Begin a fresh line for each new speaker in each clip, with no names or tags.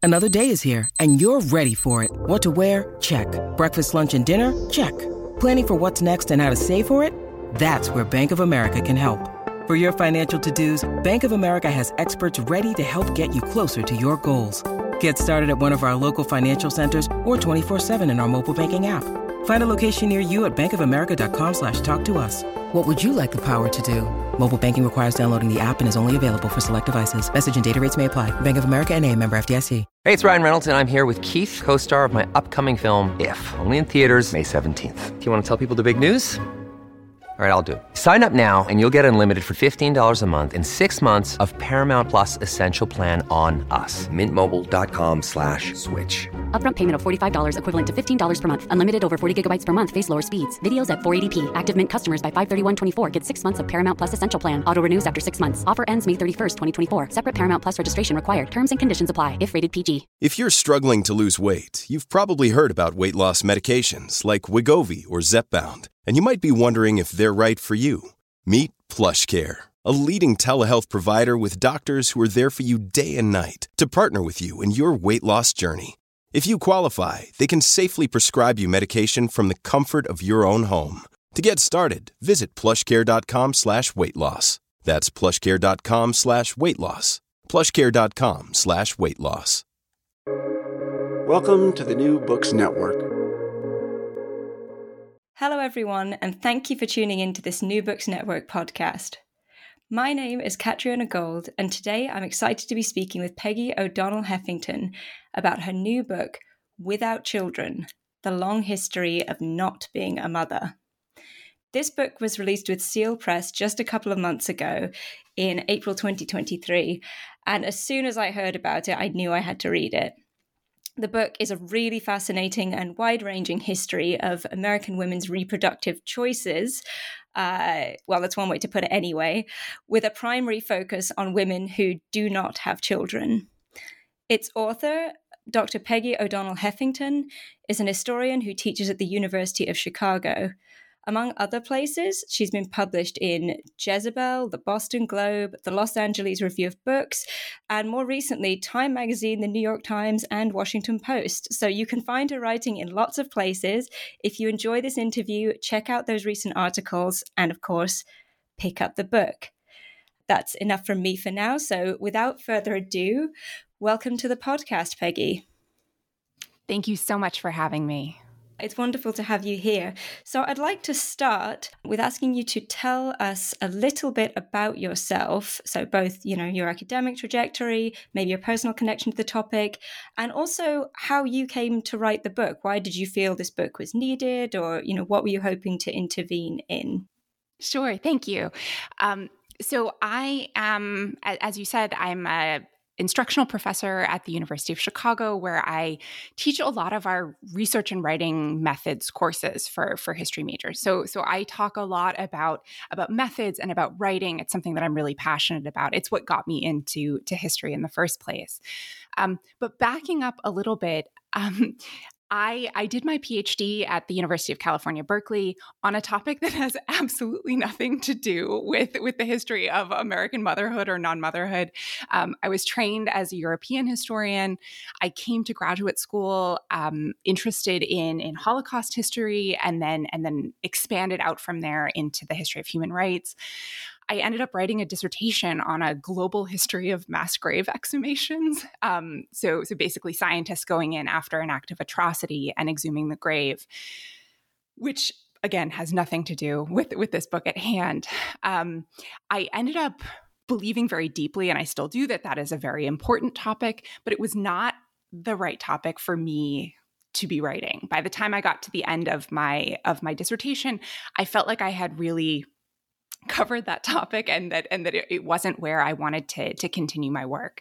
Another day is here, and you're ready for it. What to wear? Check. Breakfast, lunch, and dinner? Check. Planning for what's next and how to save for it? That's where Bank of America can help. For your financial to-dos, Bank of America has experts ready to help get you closer to your goals. Get started at one of our local financial centers or 24/7 in our mobile banking app. Find a location near you at bankofamerica.com/talktous. What would you like the power to do? Mobile banking requires downloading the app and is only available for select devices. Message and data rates may apply. Bank of America N.A., member FDIC.
Hey, it's Ryan Reynolds, and I'm here with Keith, co-star of my upcoming film, If, only in theaters May 17th. Do you want to tell people the big news? All right, I'll do it. Sign up now and you'll get unlimited for $15 a month and 6 months of Paramount Plus Essential Plan on us. MintMobile.com/switch.
Upfront payment of $45 equivalent to $15 per month. Unlimited over 40 gigabytes per month. Face lower speeds. Videos at 480p. Active Mint customers by 531.24 get 6 months of Paramount Plus Essential Plan. Auto renews after 6 months. Offer ends May 31st, 2024. Separate Paramount Plus registration required. Terms and conditions apply if rated PG.
If you're struggling to lose weight, you've probably heard about weight loss medications like Wegovy or Zepbound, and you might be wondering if they're right for you. Meet PlushCare, a leading telehealth provider with doctors who are there for you day and night to partner with you in your weight loss journey. If you qualify, they can safely prescribe you medication from the comfort of your own home. To get started, visit plushcare.com/weightloss. That's plushcare.com/weightloss. plushcare.com/weightloss.
Welcome to the New Books Network.
Hello, everyone, and thank you for tuning in to this New Books Network podcast. My name is Catriona Gold, and today I'm excited to be speaking with Peggy O'Donnell Heffington about her new book, Without Children: The Long History of Not Being a Mother. This book was released with Seal Press just a couple of months ago in April 2023, and as soon as I heard about it, I knew I had to read it. The book is a really fascinating and wide-ranging history of American women's reproductive choices. Well, that's one way to put it anyway, with a primary focus on women who do not have children. Its author, Dr. Peggy O'Donnell Heffington, is an historian who teaches at the University of Chicago. Among other places, she's been published in Jezebel, the Boston Globe, the Los Angeles Review of Books, and more recently, Time Magazine, the New York Times, and Washington Post. So you can find her writing in lots of places. If you enjoy this interview, check out those recent articles, and of course, pick up the book. That's enough from me for now. So without further ado, welcome to the podcast, Peggy.
Thank you so much for having me.
It's wonderful to have you here. So I'd like to start with asking you to tell us a little bit about yourself. So both, your academic trajectory, maybe your personal connection to the topic, and also how you came to write the book. Why did you feel this book was needed? Or, what were you hoping to intervene in?
Sure. Thank you. So I am, as you said, I'm a instructional professor at the University of Chicago, where I teach a lot of our research and writing methods courses for history majors. So I talk a lot about methods and about writing. It's something that I'm really passionate about. It's what got me into history in the first place. But backing up a little bit, I did my PhD at the University of California, Berkeley, on a topic that has absolutely nothing to do with the history of American motherhood or non-motherhood. I was trained as a European historian. I came to graduate school interested in Holocaust history, and then expanded out from there into the history of human rights. I ended up writing a dissertation on a global history of mass grave exhumations. So basically scientists going in after an act of atrocity and exhuming the grave, which again has nothing to do with this book at hand. I ended up believing very deeply, and I still do, that is a very important topic, but it was not the right topic for me to be writing. By the time I got to the end of my dissertation, I felt like I had really covered that topic, and that it wasn't where I wanted to continue my work.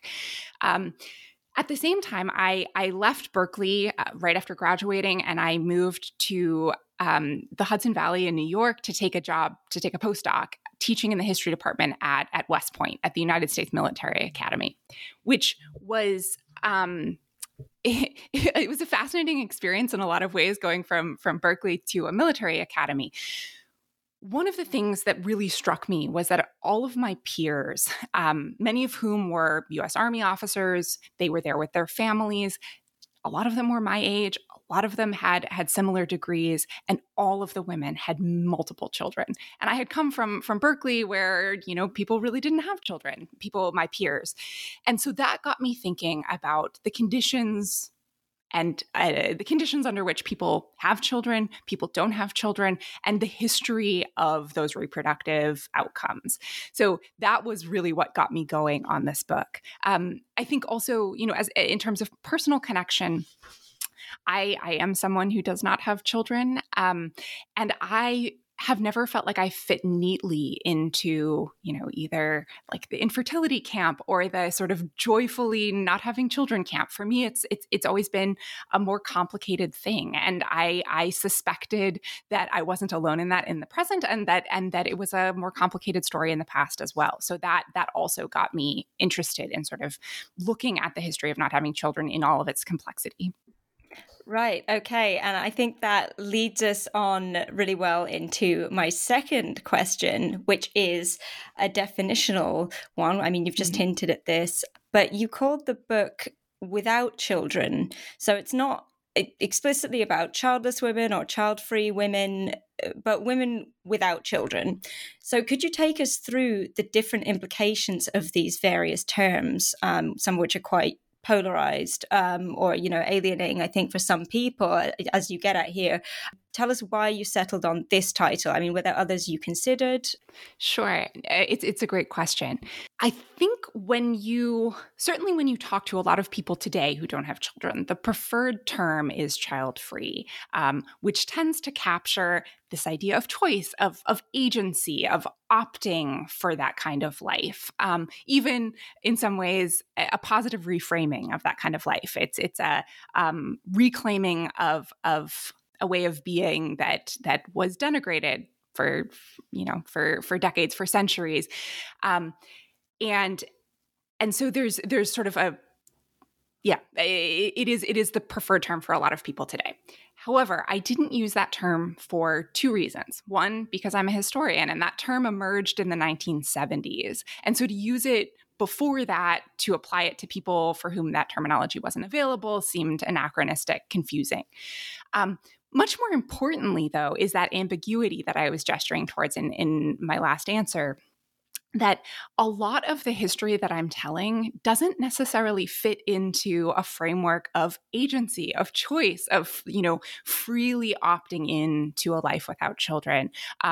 At the same time, I left Berkeley right after graduating, and I moved to the Hudson Valley in New York to take a postdoc teaching in the history department at West Point at the United States Military Academy, which was it was a fascinating experience in a lot of ways, going from Berkeley to a military academy. one of the things that really struck me was that all of my peers, many of whom were U.S. Army officers, they were there with their families. A lot of them were my age. A lot of them had similar degrees, and all of the women had multiple children. And I had come from Berkeley, where people really didn't have children. My peers, and so that got me thinking about the conditions and the conditions under which people have children, people don't have children, and the history of those reproductive outcomes. So that was really what got me going on this book. I think also, as in terms of personal connection, I am someone who does not have children, and I have never felt like I fit neatly into, either like the infertility camp or the sort of joyfully not having children camp. For me, it's always been a more complicated thing. And I suspected that I wasn't alone in that in the present, and that it was a more complicated story in the past as well. So that also got me interested in sort of looking at the history of not having children in all of its complexity.
Right. Okay. And I think that leads us on really well into my second question, which is a definitional one. I mean, you've just hinted at this, but you called the book Without Children. So it's not explicitly about childless women or child-free women, but women without children. So could you take us through the different implications of these various terms, some of which are quite polarized or alienating, I think, for some people, as you get at here. Tell us why you settled on this title. I mean, were there others you considered?
Sure. It's a great question. I think when you talk to a lot of people today who don't have children, the preferred term is child-free, which tends to capture this idea of choice, of agency, of opting for that kind of life. Even in some ways, a positive reframing of that kind of life. It's a reclaiming of a way of being that was denigrated for decades, for centuries, and so there's sort of it is the preferred term for a lot of people today. However, I didn't use that term for two reasons. One, because I'm a historian, and that term emerged in the 1970s, and so to use it before that, to apply it to people for whom that terminology wasn't available, seemed anachronistic, confusing. Much more importantly, though, is that ambiguity that I was gesturing towards in my last answer, that a lot of the history that I'm telling doesn't necessarily fit into a framework of agency, of choice, of, freely opting into a life without children.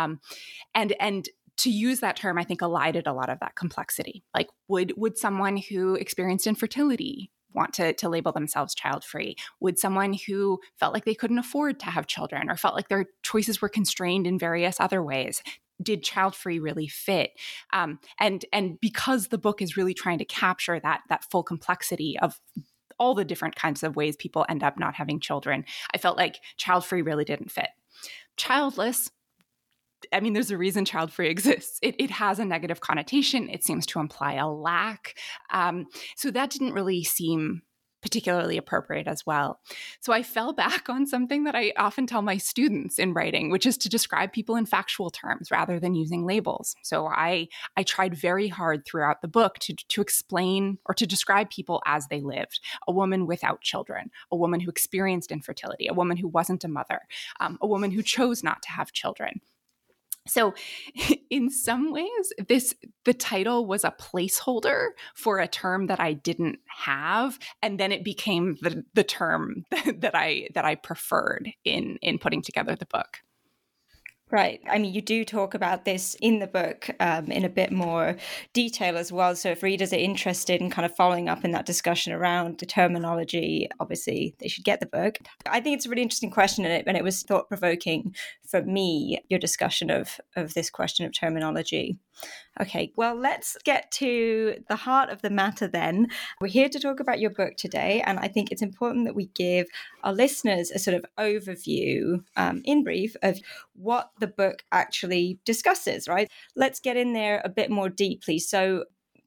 And to use that term, I think, elided a lot of that complexity. Like, would someone who experienced infertility want to label themselves child-free? Would someone who felt like they couldn't afford to have children or felt like their choices were constrained in various other ways, did child-free really fit? And because the book is really trying to capture that full complexity of all the different kinds of ways people end up not having children, I felt like child-free really didn't fit. Childless, I mean, there's a reason child-free exists. It has a negative connotation. It seems to imply a lack. So that didn't really seem particularly appropriate as well. So I fell back on something that I often tell my students in writing, which is to describe people in factual terms rather than using labels. So I tried very hard throughout the book to explain or to describe people as they lived. A woman without children, a woman who experienced infertility, a woman who wasn't a mother, a woman who chose not to have children. So in some ways, the title was a placeholder for a term that I didn't have, and then it became the term that I preferred in putting together the book.
Right. I mean, you do talk about this in the book in a bit more detail as well. So if readers are interested in kind of following up in that discussion around the terminology, obviously they should get the book. I think it's a really interesting question, and it was thought-provoking for me, your discussion of this question of terminology. Okay, well, let's get to the heart of the matter then. We're here to talk about your book today, and I think it's important that we give our listeners a sort of overview, in brief, of what the book actually discusses, right? Let's get in there a bit more deeply. So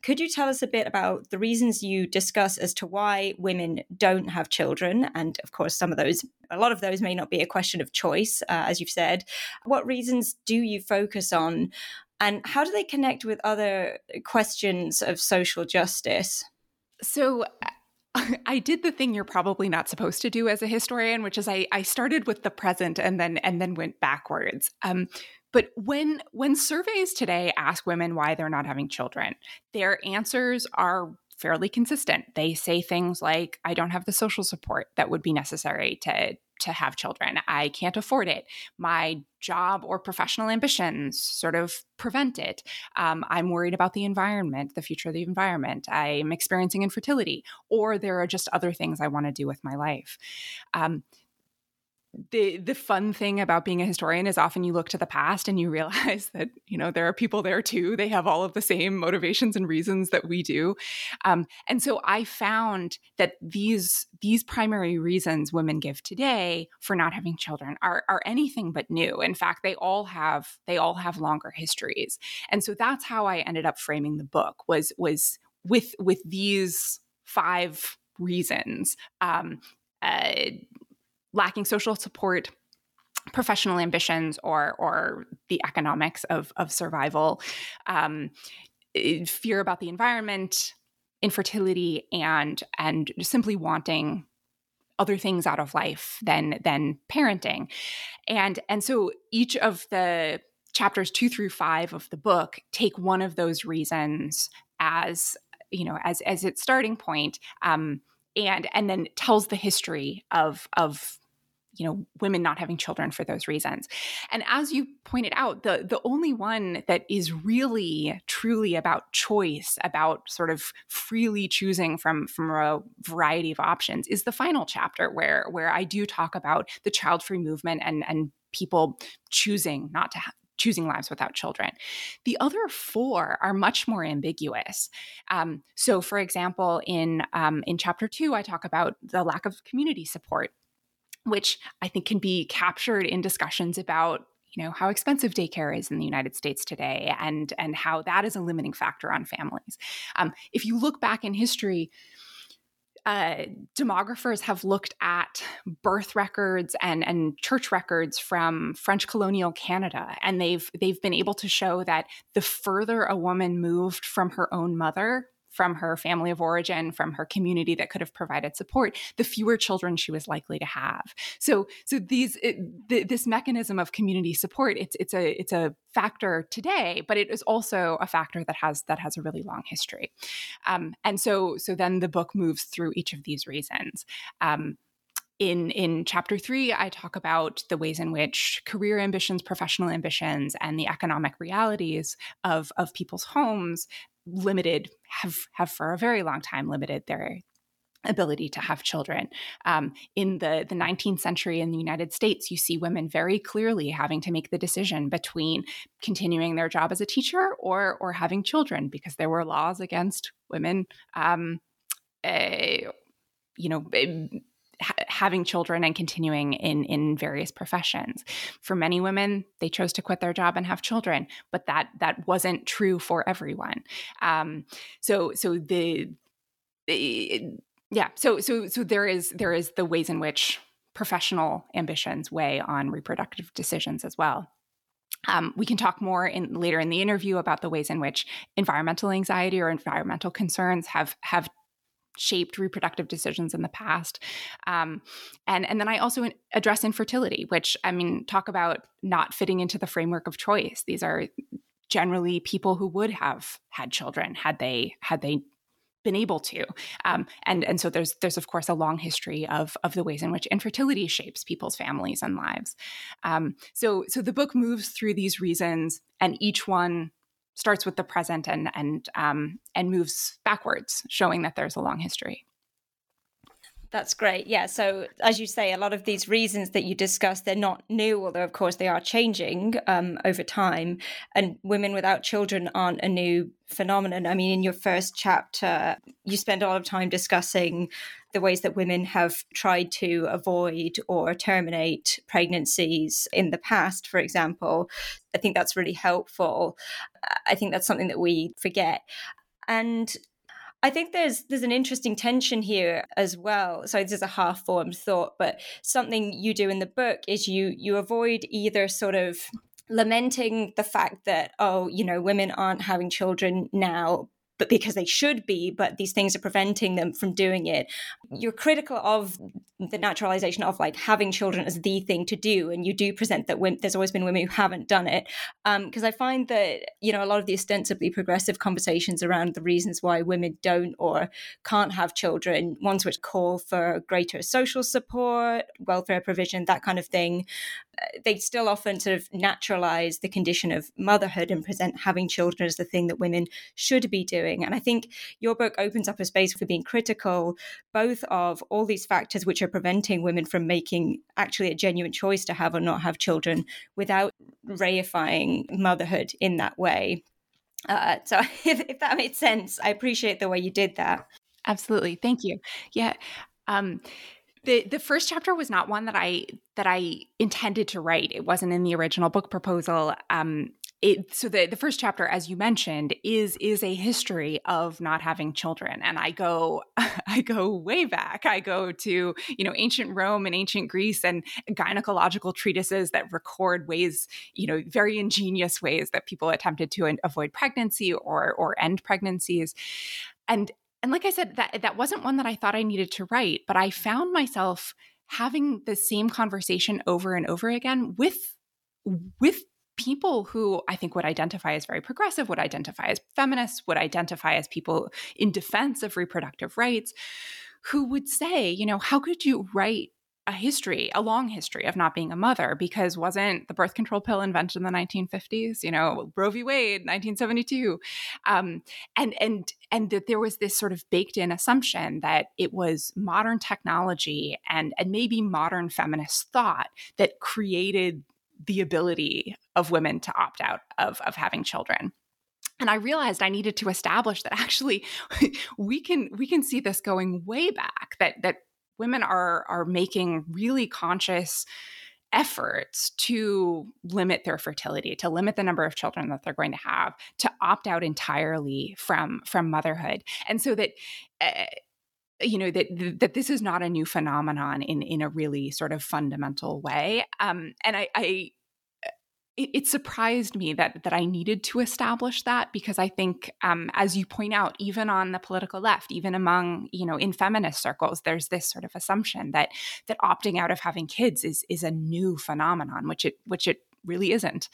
Could you tell us a bit about the reasons you discuss as to why women don't have children? And of course, a lot of those may not be a question of choice, as you've said. What reasons do you focus on? And how do they connect with other questions of social justice?
So I did the thing you're probably not supposed to do as a historian, which is I started with the present and then went backwards. But when surveys today ask women why they're not having children, their answers are fairly consistent. They say things like, I don't have the social support that would be necessary to have children. I can't afford it. My job or professional ambitions sort of prevent it. I'm worried about the environment, the future of the environment. I'm experiencing infertility, or there are just other things I want to do with my life. The fun thing about being a historian is often you look to the past and you realize that, there are people there too. They have all of the same motivations and reasons that we do. And so I found that these primary reasons women give today for not having children are anything but new. In fact, they all have longer histories. And so that's how I ended up framing the book was with these 5 reasons. Lacking social support, professional ambitions, or the economics of survival, fear about the environment, infertility, and simply wanting other things out of life than parenting. And so each of the chapters 2 through 5 of the book take one of those reasons as its starting point, and then tells the history of women not having children for those reasons. And as you pointed out, the only one that is really truly about choice, about sort of freely choosing from a variety of options, is the final chapter where I do talk about the child-free movement and people choosing lives without children. The other 4 are much more ambiguous. So, for example, in chapter 2, I talk about the lack of community support, which I think can be captured in discussions about, how expensive daycare is in the United States today and how that is a limiting factor on families. If you look back in history, demographers have looked at birth records and church records from French colonial Canada, and they've been able to show that the further a woman moved from her own mother, from her family of origin, from her community that could have provided support, the fewer children she was likely to have. So this mechanism of community support, it's a factor today, but it is also a factor that has a really long history. And so then the book moves through each of these reasons. In chapter 3, I talk about the ways in which career ambitions, professional ambitions, and the economic realities of people's homes have for a very long time limited their ability to have children. In the 19th century in the United States, you see women very clearly having to make the decision between continuing their job as a teacher or having children, because there were laws against women having children and continuing in various professions. For many women, they chose to quit their job and have children, but that wasn't true for everyone. So there is the ways in which professional ambitions weigh on reproductive decisions as well. We can talk more later in the interview about the ways in which environmental anxiety or environmental concerns have shaped reproductive decisions in the past. And then I also address infertility, which, talk about not fitting into the framework of choice. These are generally people who would have had children had they been able to. And so there's of course a long history of the ways in which infertility shapes people's families and lives. So the book moves through these reasons, and each one starts with the present and moves backwards, showing that there's a long history.
That's great. Yeah. So as you say, a lot of these reasons that you discuss, they're not new, although of course they are changing over time. And women without children aren't a new phenomenon. In your first chapter, you spend a lot of time discussing the ways that women have tried to avoid or terminate pregnancies in the past, for example. I think that's really helpful. I think that's something that we forget. And I think there's an interesting tension here as well. So this is a half-formed thought, but something you do in the book is you avoid either sort of lamenting the fact that, oh, women aren't having children now, but because they should be, but these things are preventing them from doing it. You're critical of the naturalization of like having children as the thing to do, and you do present that there's always been women who haven't done it. Because I find that a lot of the ostensibly progressive conversations around the reasons why women don't or can't have children, ones which call for greater social support, welfare provision, that kind of thing, they still often sort of naturalize the condition of motherhood and present having children as the thing that women should be doing. And I think your book opens up a space for being critical, both of all these factors which are preventing women from making actually a genuine choice to have or not have children without reifying motherhood in that way. So if that made sense, I appreciate the way you did that.
Absolutely. Thank you. Yeah. The first chapter was not one that I intended to write. It wasn't in the original book proposal. So the first chapter, as you mentioned, is a history of not having children, and I go way back. I go to ancient Rome and ancient Greece and gynecological treatises that record ways, very ingenious ways that people attempted to avoid pregnancy or end pregnancies, and like I said, that wasn't one that I thought I needed to write, but I found myself having the same conversation over and over again with people who I think would identify as very progressive, would identify as feminists, would identify as people in defense of reproductive rights, who would say, how could you write a long history of not being a mother? Because wasn't the birth control pill invented in the 1950s? Roe v. Wade, 1972. And that there was this sort of baked in assumption that it was modern technology and maybe modern feminist thought that created the ability of women to opt out of having children. And I realized I needed to establish that actually we can see this going way back, that women are making really conscious efforts to limit their fertility, to limit the number of children that they're going to have, to opt out entirely from motherhood. And so that that this is not a new phenomenon in a really sort of fundamental way. And it surprised me that I needed to establish that, because I think, as you point out, even on the political left, even among, in feminist circles, there's this sort of assumption that opting out of having kids is a new phenomenon, which it really isn't.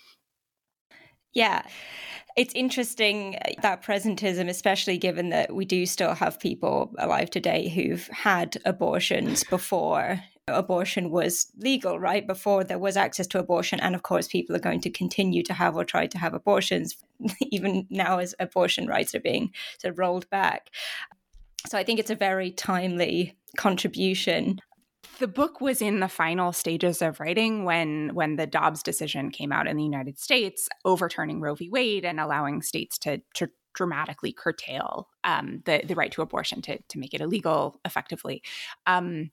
Yeah. It's interesting, that presentism, especially given that we do still have people alive today who've had abortions before abortion was legal, right? Before there was access to abortion. And of course, people are going to continue to have or try to have abortions, even now as abortion rights are being sort of rolled back. So I think it's a very timely contribution.
The book was in the final stages of writing when the Dobbs decision came out in the United States, overturning Roe v. Wade and allowing states to dramatically curtail the right to abortion, to make it illegal effectively. And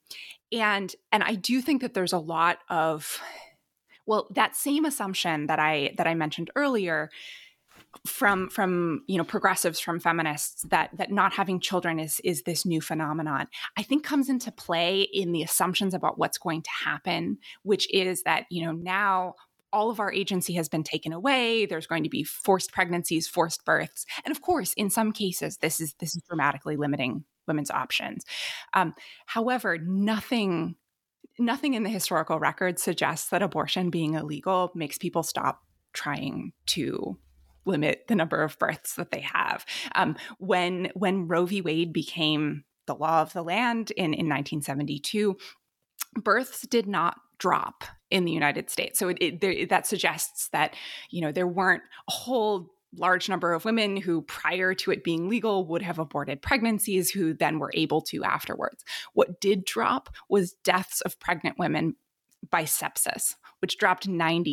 I do think that there's a lot of, that same assumption that I mentioned earlier from progressives, from feminists, that not having children is this new phenomenon, I think comes into play in the assumptions about what's going to happen, which is that, now all of our agency has been taken away. There's going to be forced pregnancies, forced births. And of course, in some cases, this is dramatically limiting women's options. However, nothing in the historical record suggests that abortion being illegal makes people stop trying to limit the number of births that they have. When Roe v. Wade became the law of the land in 1972, births did not drop in the United States. So that suggests that, there weren't a whole large number of women who, prior to it being legal, would have aborted pregnancies, who then were able to afterwards. What did drop was deaths of pregnant women by sepsis, which dropped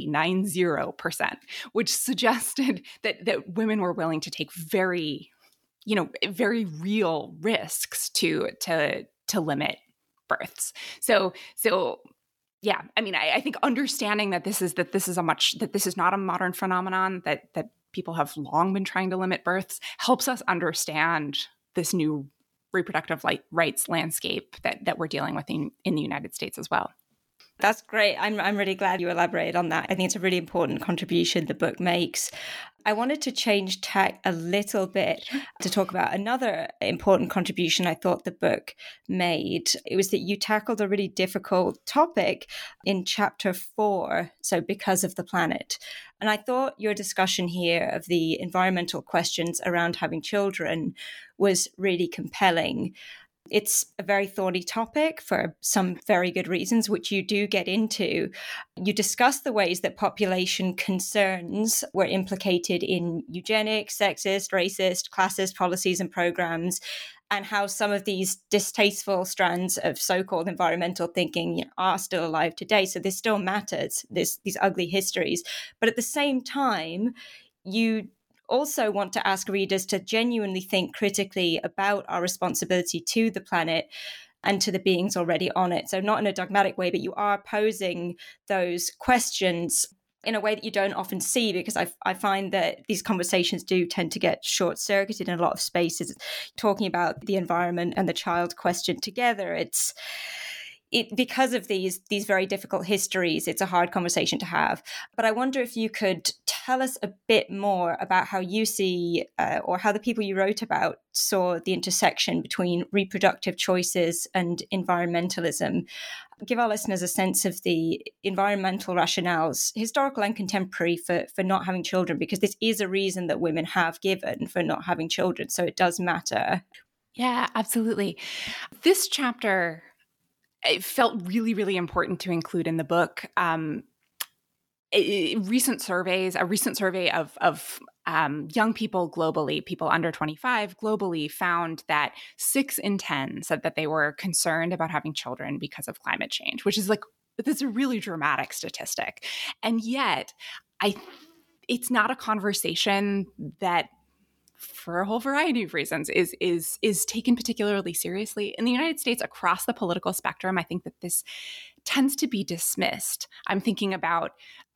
90%, which suggested that women were willing to take very real risks to limit births. So yeah, I mean, I think understanding that this is not a modern phenomenon, that people have long been trying to limit births, helps us understand this new reproductive rights landscape that we're dealing with in the United States as well.
That's great. I'm really glad you elaborated on that. I think it's a really important contribution the book makes. I wanted to change tack a little bit to talk about another important contribution I thought the book made. It was that you tackled a really difficult topic in chapter 4, so Because of the Planet. And I thought your discussion here of the environmental questions around having children was really compelling. It's a very thorny topic for some very good reasons, which you do get into. You discuss the ways that population concerns were implicated in eugenics, sexist, racist, classist policies and programs, and how some of these distasteful strands of so-called environmental thinking are still alive today. So this still matters, these ugly histories. But at the same time, you also want to ask readers to genuinely think critically about our responsibility to the planet and to the beings already on it. So not in a dogmatic way, but you are posing those questions in a way that you don't often see, because I find that these conversations do tend to get short-circuited in a lot of spaces. Talking about the environment and the child question together, because of these very difficult histories, it's a hard conversation to have. But I wonder if you could tell us a bit more about how you see, or how the people you wrote about saw the intersection between reproductive choices and environmentalism. Give our listeners a sense of the environmental rationales, historical and contemporary, for not having children, because this is a reason that women have given for not having children. So it does matter.
Yeah, absolutely. This chapter, it felt really, really important to include in the book. A recent survey of young people globally, people under 25 globally, found that 6 in 10 said that they were concerned about having children because of climate change, which is that's a really dramatic statistic. And yet, it's not a conversation that, for a whole variety of reasons, is taken particularly seriously. In the United States, across the political spectrum, I think that this tends to be dismissed. I'm thinking about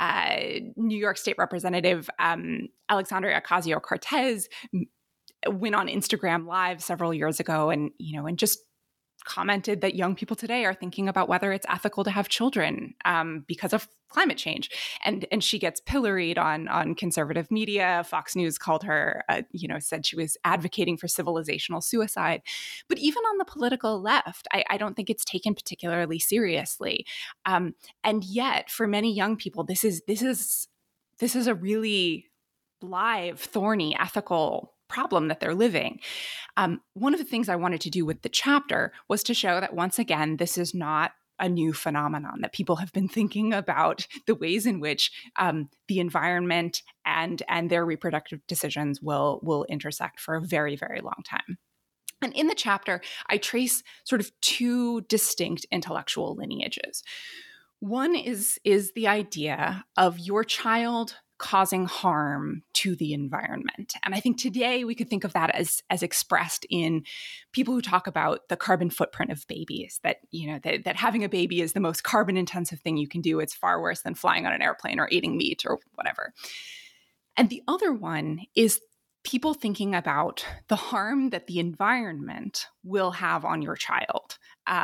New York State Representative Alexandria Ocasio-Cortez went on Instagram Live several years ago and just commented that young people today are thinking about whether it's ethical to have children because of climate change. And she gets pilloried on conservative media. Fox News called her, said she was advocating for civilizational suicide. But even on the political left, I don't think it's taken particularly seriously. And yet, for many young people, this is a really live, thorny, ethical problem that they're living. One of the things I wanted to do with the chapter was to show that, once again, this is not a new phenomenon, that people have been thinking about the ways in which the environment and their reproductive decisions will intersect for a very, very long time. And in the chapter, I trace sort of 2 distinct intellectual lineages. One is the idea of your child causing harm to the environment. And I think today we could think of that as expressed in people who talk about the carbon footprint of babies, that having a baby is the most carbon intensive thing you can do. It's far worse than flying on an airplane or eating meat or whatever. And the other one is people thinking about the harm that the environment will have on your child.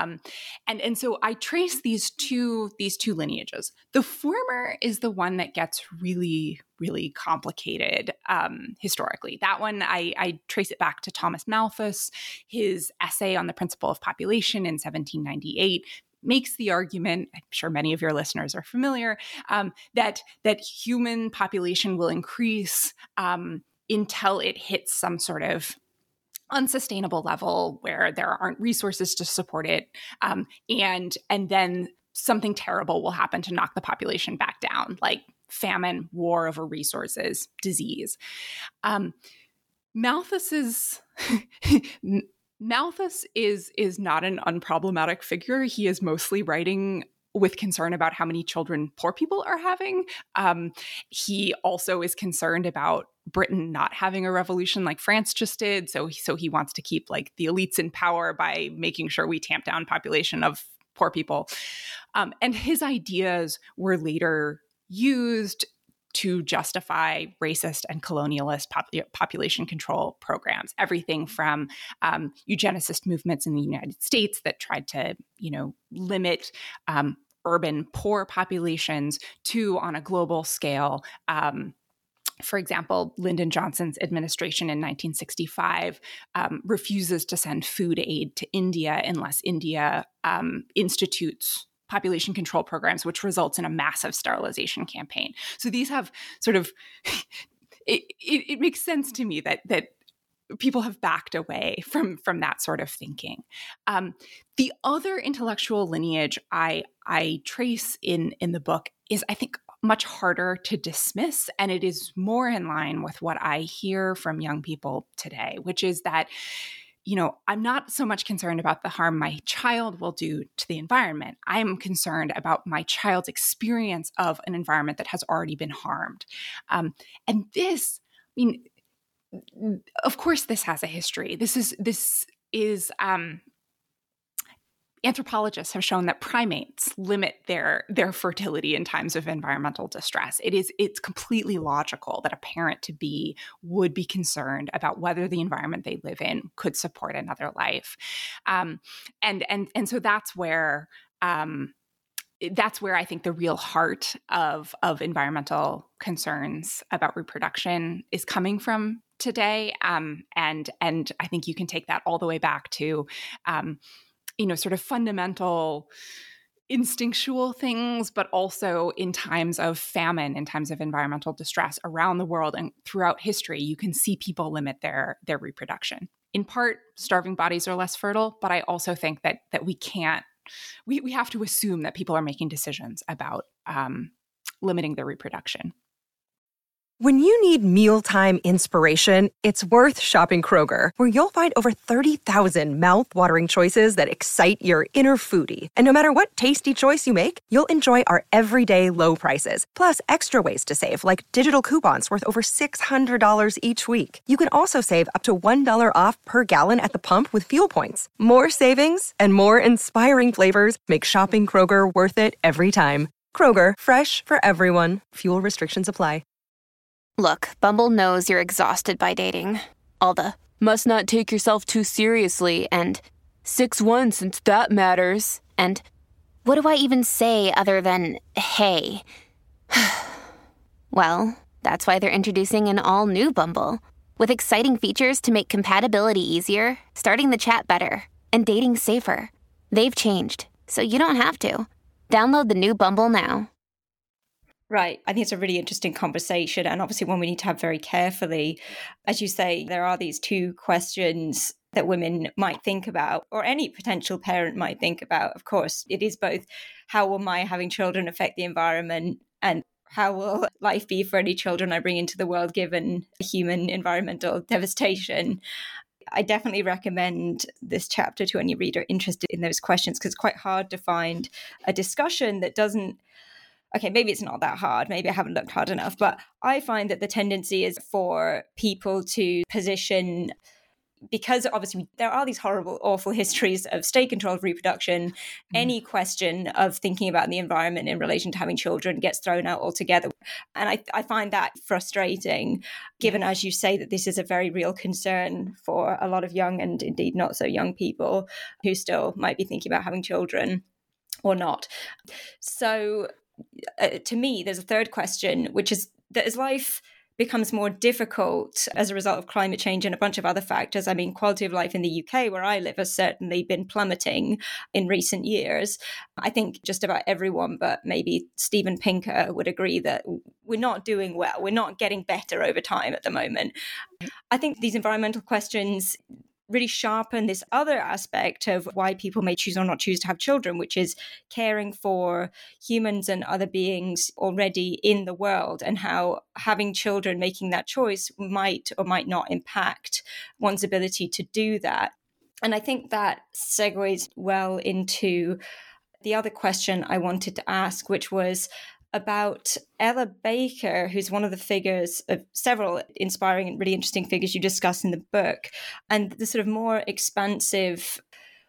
And so I trace these two lineages. The former is the one that gets really, really complicated historically. That one, I trace it back to Thomas Malthus. His essay on the principle of population in 1798 makes the argument, I'm sure many of your listeners are familiar, that human population will increase until it hits some sort of unsustainable level where there aren't resources to support it, and then something terrible will happen to knock the population back down, like famine, war over resources, disease. Malthus is not an unproblematic figure. He is mostly writing with concern about how many children poor people are having. He also is concerned about Britain not having a revolution like France just did. So he wants to keep the elites in power by making sure we tamp down population of poor people. And his ideas were later used to justify racist and colonialist population control programs. Everything from eugenicist movements in the United States that tried to, limit urban poor populations to, on a global scale, for example, Lyndon Johnson's administration in 1965 refuses to send food aid to India unless India institutes population control programs, which results in a massive sterilization campaign. So these have sort of, it makes sense to me that people have backed away from that sort of thinking. The other intellectual lineage I trace in the book is, I think, much harder to dismiss, and it is more in line with what I hear from young people today, which is that, I'm not so much concerned about the harm my child will do to the environment. I'm concerned about my child's experience of an environment that has already been harmed. And this, of course, this has a history. This is anthropologists have shown that primates limit their fertility in times of environmental distress. It's completely logical that a parent-to-be would be concerned about whether the environment they live in could support another life, and so that's where I think the real heart of environmental concerns about reproduction is coming from today, and I think you can take that all the way back to sort of fundamental instinctual things, but also in times of famine, in times of environmental distress around the world and throughout history, you can see people limit their reproduction. In part, starving bodies are less fertile, but I also think that we have to assume that people are making decisions about limiting their reproduction.
When you need mealtime inspiration, it's worth shopping Kroger, where you'll find over 30,000 mouth-watering choices that excite your inner foodie. And no matter what tasty choice you make, you'll enjoy our everyday low prices, plus extra ways to save, like digital coupons worth over $600 each week. You can also save up to $1 off per gallon at the pump with fuel points. More savings and more inspiring flavors make shopping Kroger worth it every time. Kroger, fresh for everyone. Fuel restrictions apply.
Look, Bumble knows you're exhausted by dating. All the, must not take yourself too seriously, and 6'1" since that matters, and what do I even say other than, hey? Well, that's why they're introducing an all-new Bumble, with exciting features to make compatibility easier, starting the chat better, and dating safer. They've changed, so you don't have to. Download the new Bumble now.
Right. I think it's a really interesting conversation, and obviously one we need to have very carefully. As you say, there are these two questions that women might think about, or any potential parent might think about. Of course, it is both, how will my having children affect the environment, and how will life be for any children I bring into the world given human environmental devastation? I definitely recommend this chapter to any reader interested in those questions, because it's quite hard to find a discussion that doesn't. Okay, maybe it's not that hard. Maybe I haven't looked hard enough. But I find that the tendency is for people to position, because obviously there are these horrible, awful histories of state-controlled reproduction. Any question of thinking about the environment in relation to having children gets thrown out altogether. And I find that frustrating, given, as you say, that this is a very real concern for a lot of young and indeed not so young people who still might be thinking about having children or not. So to me, there's a third question, which is that as life becomes more difficult as a result of climate change and a bunch of other factors, I mean, quality of life in the UK, where I live, has certainly been plummeting in recent years. I think just about everyone, but maybe Steven Pinker, would agree that we're not doing well. We're not getting better over time at the moment. I think these environmental questions really sharpen this other aspect of why people may choose or not choose to have children, which is caring for humans and other beings already in the world, and how having children, making that choice, might or might not impact one's ability to do that. And I think that segues well into the other question I wanted to ask, which was about Ella Baker, who's one of the figures of several inspiring and really interesting figures you discuss in the book, and the sort of more expansive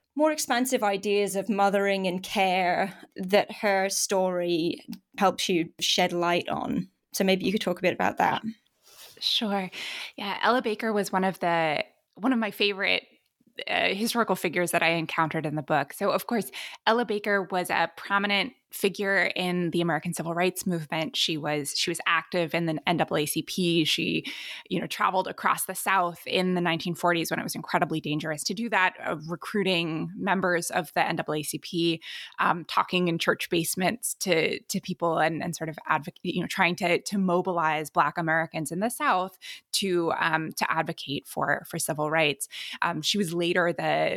ideas of mothering and care that her story helps you shed light on. So maybe you could talk a bit about that.
Sure. Yeah, Ella Baker was one of my favorite historical figures that I encountered in the book. So, of course, Ella Baker was a prominent figure in the American Civil Rights Movement. She was active in the NAACP. She, traveled across the South in the 1940s when it was incredibly dangerous to do that, recruiting members of the NAACP, talking in church basements to people and sort of advocate, trying to mobilize Black Americans in the South to advocate for civil rights. She was later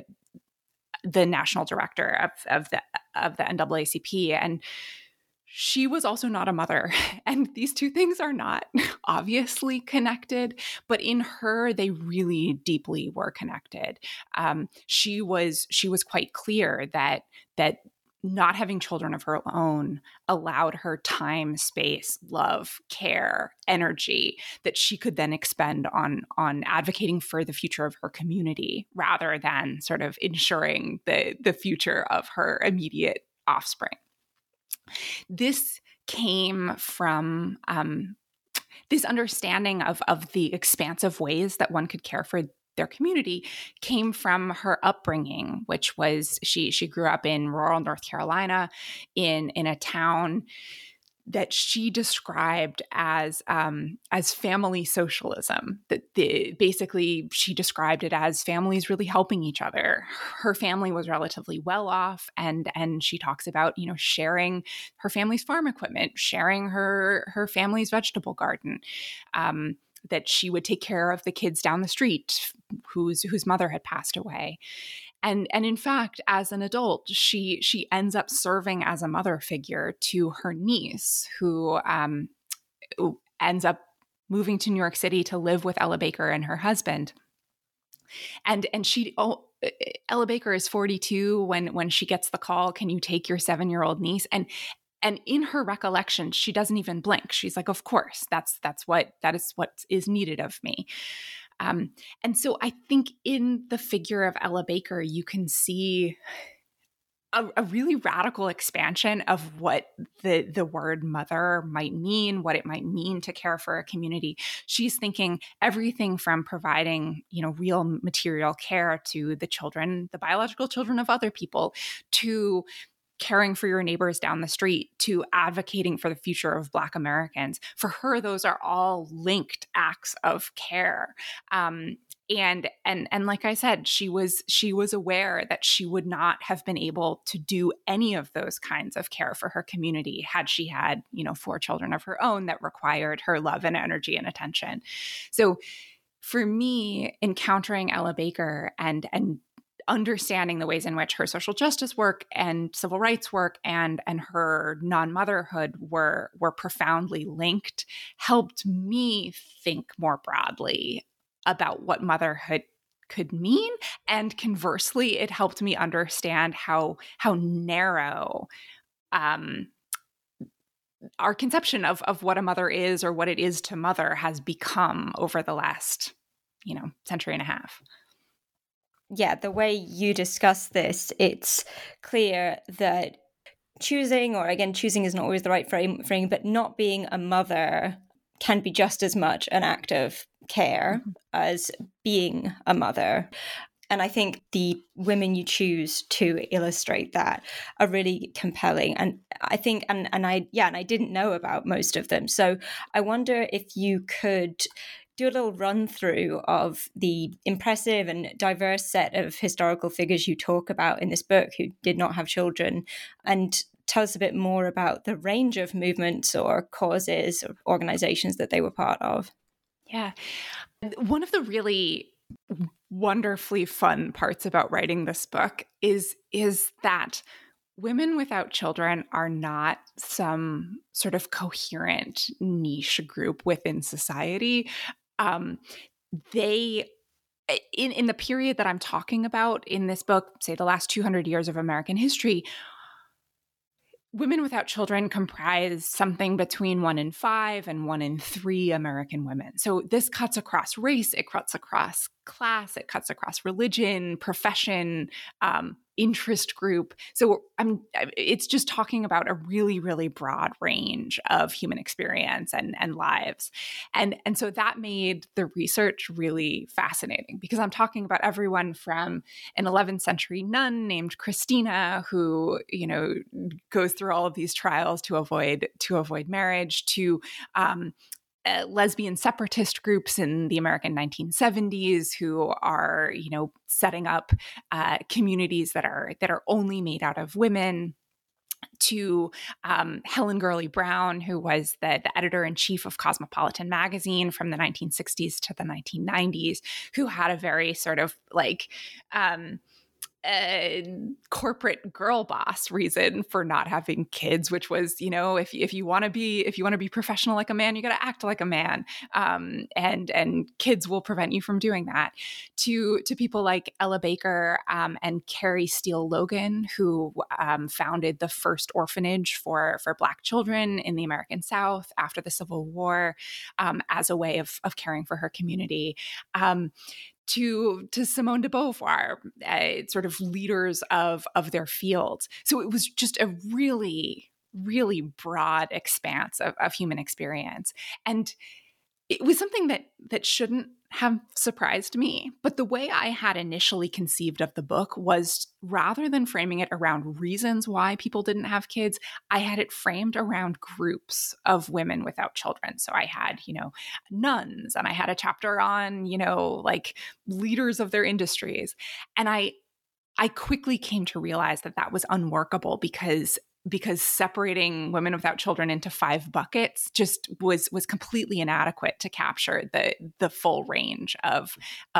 the national director of the NAACP, and she was also not a mother. And these two things are not obviously connected, but in her, they really deeply were connected. She was quite clear that not having children of her own allowed her time, space, love, care, energy that she could then expend on advocating for the future of her community rather than sort of ensuring the future of her immediate offspring. This came from this understanding of the expansive ways that one could care for their community came from her upbringing, which was she grew up in rural North Carolina in a town that she described as family socialism. Basically she described it as families really helping each other. Her family was relatively well off, and she talks about sharing her family's farm equipment, sharing her family's vegetable garden. That she would take care of the kids down the street whose mother had passed away. And in fact, as an adult, she ends up serving as a mother figure to her niece, who ends up moving to New York City to live with Ella Baker and her husband. And Ella Baker is 42 when she gets the call, "Can you take your 7-year-old niece?" And in her recollection, she doesn't even blink. She's like, "Of course, that is what is needed of me." And so I think in the figure of Ella Baker, you can see a really radical expansion of what the word mother might mean, what it might mean to care for a community. She's thinking everything from providing, real material care to the children, the biological children of other people, to caring for your neighbors down the street, to advocating for the future of Black Americans. For her, those are all linked acts of care. And like I said, she was aware that she would not have been able to do any of those kinds of care for her community had she had, 4 children of her own that required her love and energy and attention. So for me, encountering Ella Baker and understanding the ways in which her social justice work and civil rights work and her non-motherhood were profoundly linked helped me think more broadly about what motherhood could mean. And conversely, it helped me understand how narrow our conception of what a mother is or what it is to mother has become over the last, century and a half.
Yeah, the way you discuss this, it's clear that choosing isn't always the right frame, but not being a mother can be just as much an act of care as being a mother. And I think the women you choose to illustrate that are really compelling. And I think, and I didn't know about most of them. So I wonder if you could do a little run through of the impressive and diverse set of historical figures you talk about in this book who did not have children, and tell us a bit more about the range of movements or causes or organizations that they were part of.
Yeah. One of the really wonderfully fun parts about writing this book is that women without children are not some sort of coherent niche group within society. They, in the period that I'm talking about in this book, say the last 200 years of American history, women without children comprise something between 1 in 5 and 1 in 3 American women. So this cuts across race, it cuts across class, it cuts across religion, profession, interest group. So it's just talking about a really, really broad range of human experience and lives. And so that made the research really fascinating, because I'm talking about everyone from an 11th century nun named Christina, who, goes through all of these trials to avoid marriage, to lesbian separatist groups in the American 1970s who are, setting up communities that are only made out of women, to Helen Gurley Brown, who was the editor-in-chief of Cosmopolitan magazine from the 1960s to the 1990s, who had a very sort of corporate girl boss reason for not having kids, which was, if you want to be professional like a man, you got to act like a man, and kids will prevent you from doing that. To people like Ella Baker and Carrie Steele Logan, who founded the first orphanage for Black children in the American South after the Civil War, as a way of caring for her community. To Simone de Beauvoir, sort of leaders of their fields. So it was just a really, really broad expanse of human experience. And it was something that shouldn't have surprised me. But the way I had initially conceived of the book was, rather than framing it around reasons why people didn't have kids, I had it framed around groups of women without children. So I had, nuns, and I had a chapter on, like leaders of their industries. And I quickly came to realize that was unworkable, because separating women without children into 5 buckets just was completely inadequate to capture the full range of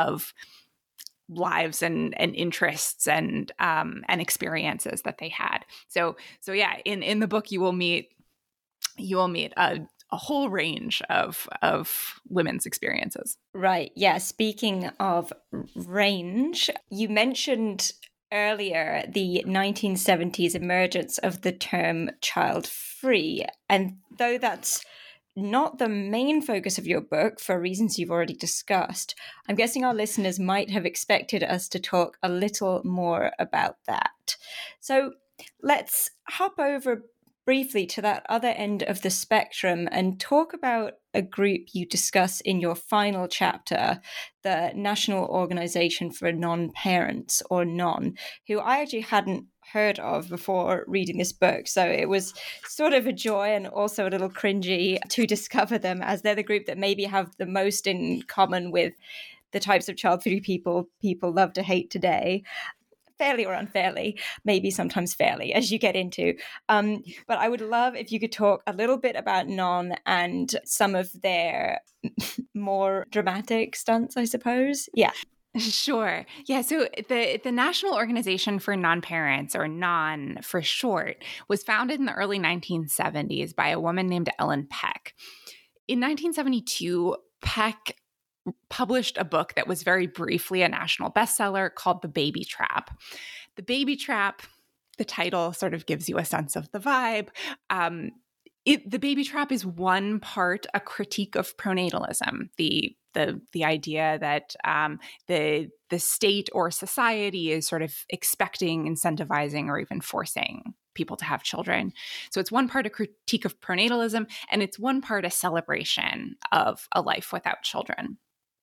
lives and interests and experiences that they had. So yeah, in the book you will meet a whole range of women's experiences.
Right. Yeah. Speaking of range, you mentioned earlier the 1970s emergence of the term child-free. And though that's not the main focus of your book, for reasons you've already discussed, I'm guessing our listeners might have expected us to talk a little more about that. So let's hop over briefly to that other end of the spectrum and talk about a group you discuss in your final chapter, the National Organization for Non-Parents, or NON, who I actually hadn't heard of before reading this book. So it was sort of a joy and also a little cringy to discover them, as they're the group that maybe have the most in common with the types of child-free people love to hate today. Fairly or unfairly, maybe sometimes fairly, as you get into. But I would love if you could talk a little bit about NON and some of their more dramatic stunts, I suppose. Yeah.
Sure. Yeah. So the National Organization for Non-Parents, or NON for short, was founded in the early 1970s by a woman named Ellen Peck. In 1972, Peck published a book that was very briefly a national bestseller called The Baby Trap. The Baby Trap, the title sort of gives you a sense of the vibe. The Baby Trap is one part a critique of pronatalism, the idea that the state or society is sort of expecting, incentivizing, or even forcing people to have children. So it's one part a critique of pronatalism, and it's one part a celebration of a life without children.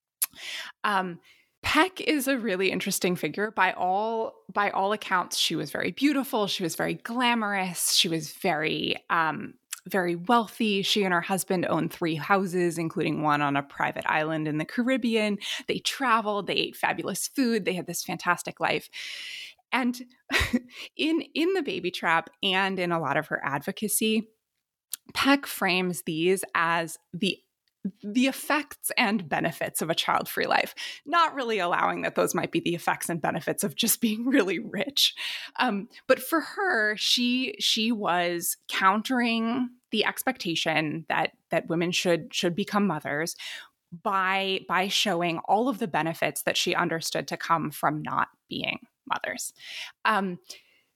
Peck is a really interesting figure. By all accounts, she was very beautiful. She was very glamorous. She was very wealthy. She and her husband owned 3 houses, including one on a private island in the Caribbean. They traveled. They ate fabulous food. They had this fantastic life. And in The Baby Trap and in a lot of her advocacy, Peck frames these as the effects and benefits of a child-free life, not really allowing that those might be the effects and benefits of just being really rich. But for her, she was countering the expectation that women should become mothers by showing all of the benefits that she understood to come from not being mothers.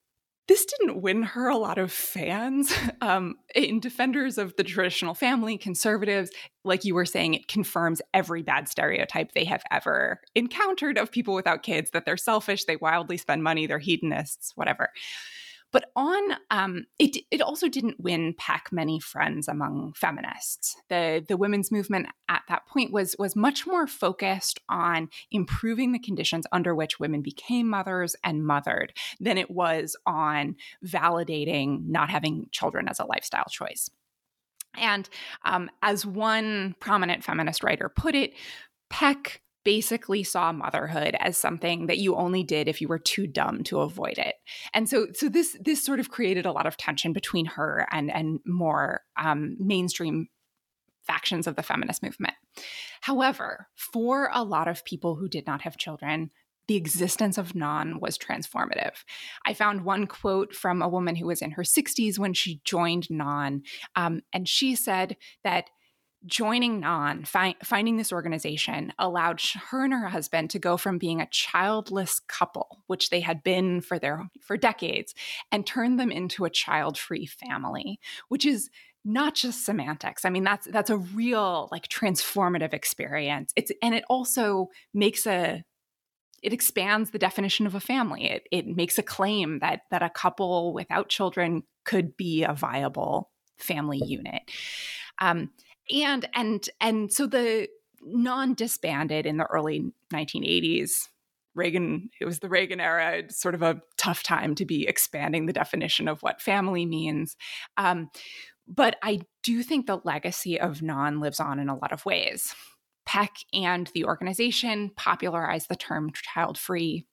this didn't win her a lot of fans. In defenders of the traditional family, conservatives, like you were saying, it confirms every bad stereotype they have ever encountered of people without kids, that they're selfish, they wildly spend money, they're hedonists, whatever. But it also didn't win Peck many friends among feminists. The women's movement at that point was much more focused on improving the conditions under which women became mothers and mothered than it was on validating not having children as a lifestyle choice. And as one prominent feminist writer put it, Peck basically saw motherhood as something that you only did if you were too dumb to avoid it. And so this sort of created a lot of tension between her and more mainstream factions of the feminist movement. However, for a lot of people who did not have children, the existence of Non was transformative. I found one quote from a woman who was in her 60s when she joined Non, and she said that joining Non, finding this organization, allowed her and her husband to go from being a childless couple, which they had been for decades, and turn them into a child-free family, which is not just semantics. I mean, that's a real like transformative experience. And it also makes it expands the definition of a family. It makes a claim that a couple without children could be a viable family unit. And so the Non disbanded in the early 1980s. It was the Reagan era. It's sort of a tough time to be expanding the definition of what family means. But I do think the legacy of Non lives on in a lot of ways. Peck and the organization popularized the term child-free.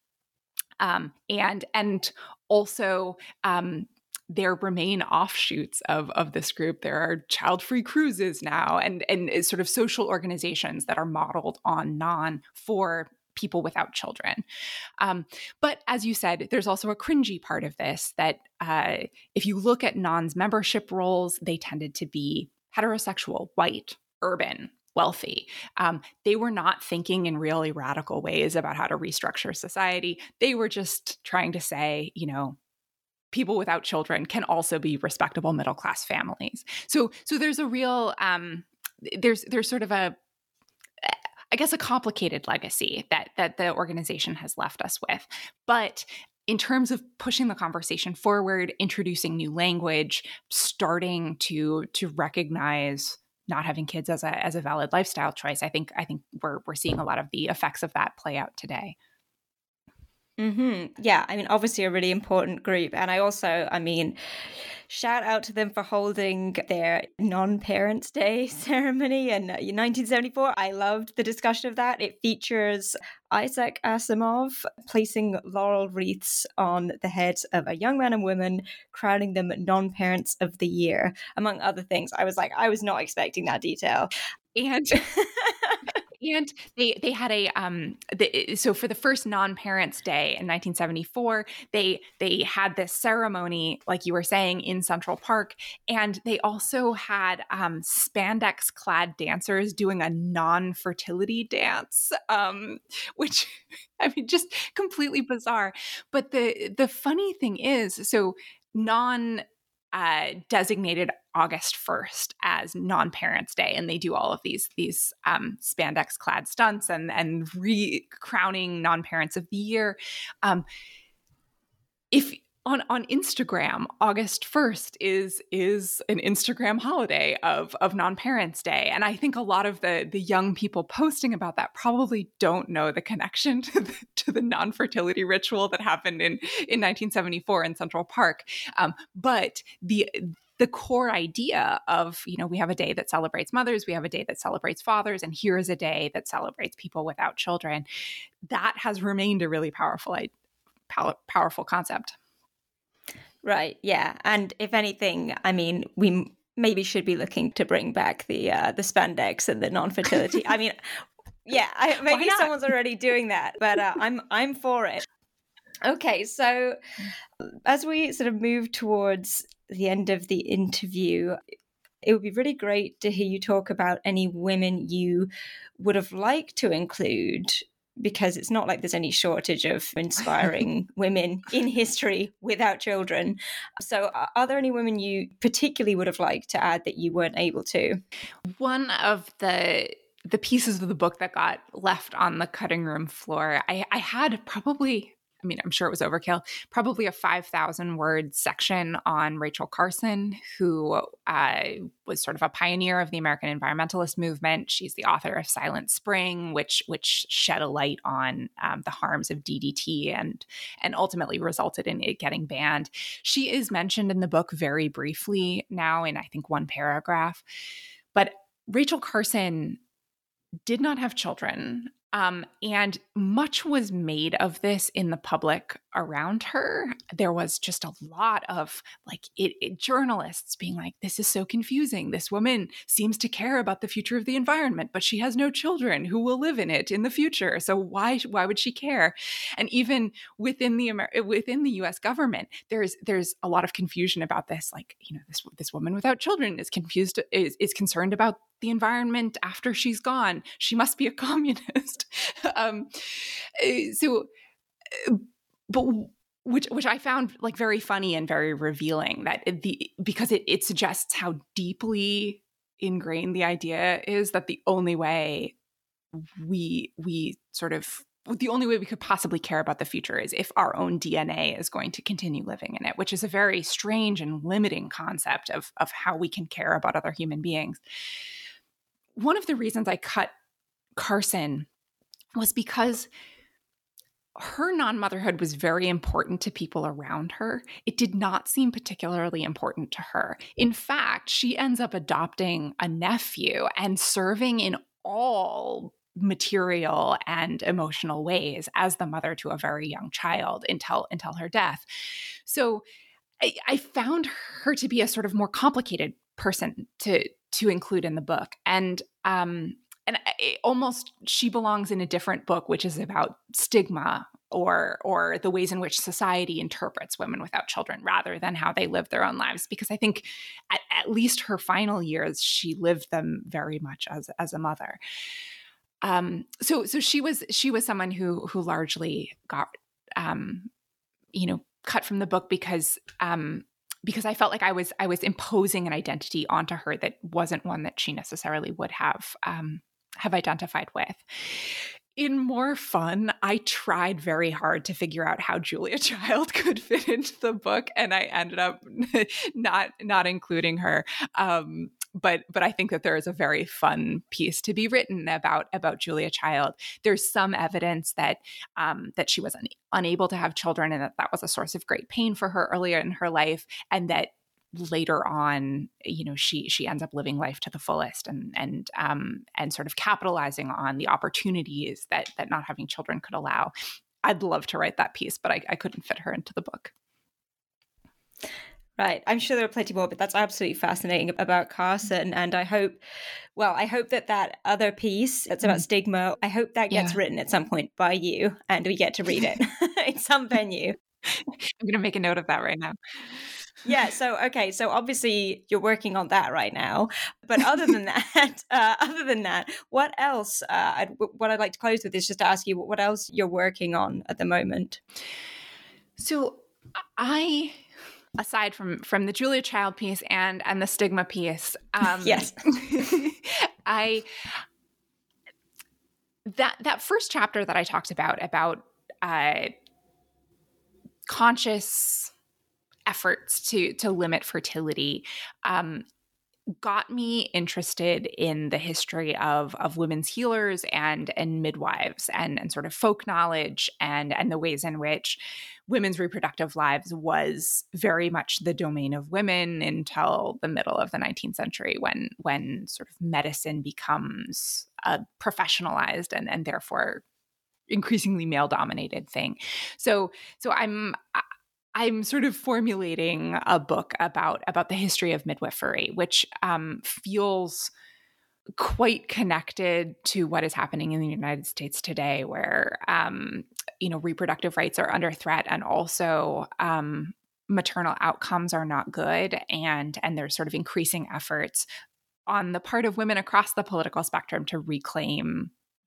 And also there remain offshoots of this group. There are child-free cruises now and sort of social organizations that are modeled on Non for people without children. But as you said, there's also a cringy part of this that if you look at Non's membership roles, they tended to be heterosexual, white, urban, wealthy. They were not thinking in really radical ways about how to restructure society. They were just trying to say, people without children can also be respectable middle-class families. So there's a real, there's sort of a complicated legacy that the organization has left us with. But in terms of pushing the conversation forward, introducing new language, starting to recognize not having kids as a valid lifestyle choice, I think we're seeing a lot of the effects of that play out today.
Mm-hmm. Yeah, I mean, obviously a really important group. And I also, shout out to them for holding their Non-Parents Day ceremony in 1974. I loved the discussion of that. It features Isaac Asimov placing laurel wreaths on the heads of a young man and woman, crowning them Non-Parents of the Year, among other things. I was not expecting that detail.
And they had so for the first Non-Parents Day in 1974, they had this ceremony, like you were saying, in Central Park, and they also had spandex-clad dancers doing a non-fertility dance, which just completely bizarre. But the funny thing is, so Non designated August 1st as Non-Parents Day, and they do all of these spandex-clad stunts and crowning Non-Parents of the Year. If on Instagram, August 1st is an Instagram holiday of Non-Parents Day, and I think a lot of the young people posting about that probably don't know the connection to the non-fertility ritual that happened in 1974 in Central Park. But the core idea of, we have a day that celebrates mothers, we have a day that celebrates fathers, and here is a day that celebrates people without children, that has remained a really powerful concept.
Right, yeah. And if anything, we maybe should be looking to bring back the spandex and the non-fertility. Yeah, maybe someone's already doing that, but I'm for it. Okay, so as we sort of move towards the end of the interview, it would be really great to hear you talk about any women you would have liked to include because it's not like there's any shortage of inspiring women in history without children. So are there any women you particularly would have liked to add that you weren't able to?
One of the pieces of the book that got left on the cutting room floor, I had probably, I mean, I'm sure it was overkill, probably a 5,000 word section on Rachel Carson, who was sort of a pioneer of the American environmentalist movement. She's the author of Silent Spring, which shed a light on the harms of DDT and ultimately resulted in it getting banned. She is mentioned in the book very briefly now in, I think, one paragraph. But Rachel Carson did not have children. And much was made of this in the public around her. There was just a lot of journalists being like, this is so confusing. This woman seems to care about the future of the environment, but she has no children who will live in it in the future. So why would she care? And even within the US government, there's a lot of confusion about this. Like, this woman without children is concerned about the environment after she's gone. She must be a communist. Which I found very funny and very revealing, because it suggests how deeply ingrained the idea is that the only way we could possibly care about the future is if our own DNA is going to continue living in it, which is a very strange and limiting concept of how we can care about other human beings. One of the reasons I cut Carson was because her non-motherhood was very important to people around her. It did not seem particularly important to her. In fact, she ends up adopting a nephew and serving in all material and emotional ways as the mother to a very young child until her death. So I found her to be a sort of more complicated person to include in the book. And she belongs in a different book, which is about stigma or the ways in which society interprets women without children rather than how they live their own lives. Because I think at least her final years, she lived them very much as a mother. So she was someone who largely got, cut from the book because I felt like I was imposing an identity onto her that wasn't one that she necessarily would have identified with. In more fun, I tried very hard to figure out how Julia Child could fit into the book, and I ended up not including her. But I think that there is a very fun piece to be written about Julia Child. There's some evidence that she was unable to have children, and that was a source of great pain for her earlier in her life, and that later on, she ends up living life to the fullest and sort of capitalizing on the opportunities that not having children could allow. I'd love to write that piece, but I couldn't fit her into the book.
Right. I'm sure there are plenty more, but that's absolutely fascinating about Carson. And I hope that other piece that's about stigma, I hope that gets written at some point by you and we get to read it in some venue.
I'm going to make a note of that right now.
Yeah. So obviously you're working on that right now. But other than that, what else? What I'd like to close with is just to ask you what else you're working on at the moment.
So aside from the Julia Child piece and the stigma piece,
yes,
that first chapter that I talked about conscious efforts to limit fertility got me interested in the history of women's healers and midwives and sort of folk knowledge and the ways in which women's reproductive lives was very much the domain of women until the middle of the 19th century when sort of medicine becomes a professionalized and therefore increasingly male-dominated thing. So I'm sort of formulating a book about the history of midwifery, which feels quite connected to what is happening in the United States today, where reproductive rights are under threat, and also maternal outcomes are not good, and there's sort of increasing efforts on the part of women across the political spectrum to reclaim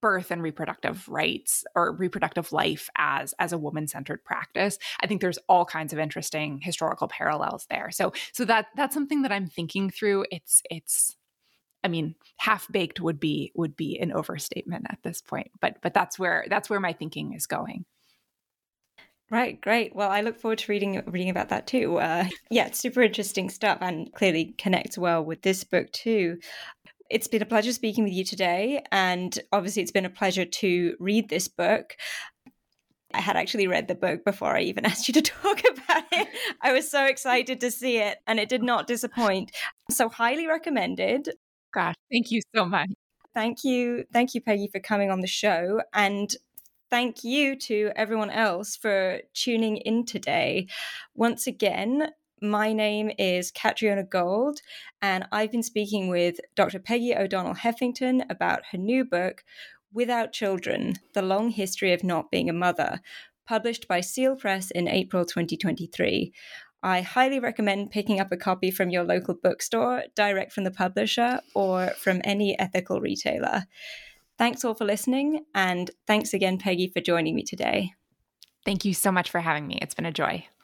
birth and reproductive rights or reproductive life as a woman-centered practice. I think there's all kinds of interesting historical parallels there. So that's something that I'm thinking through. I mean, half-baked would be an overstatement at this point, but that's where my thinking is going.
Right, great. Well, I look forward to reading about that too. It's super interesting stuff and clearly connects well with this book too. It's been a pleasure speaking with you today, and obviously it's been a pleasure to read this book. I had actually read the book before I even asked you to talk about it. I was so excited to see it, and it did not disappoint. So highly recommended.
Gosh, thank you so much.
Thank you, Peggy, for coming on the show, and thank you to everyone else for tuning in today. Once again, my name is Catriona Gold, and I've been speaking with Dr. Peggy O'Donnell Heffington about her new book, Without Children, The Long History of Not Being a Mother, published by Seal Press in April 2023. I highly recommend picking up a copy from your local bookstore, direct from the publisher, or from any ethical retailer. Thanks all for listening, and thanks again, Peggy, for joining me today.
Thank you so much for having me. It's been a joy.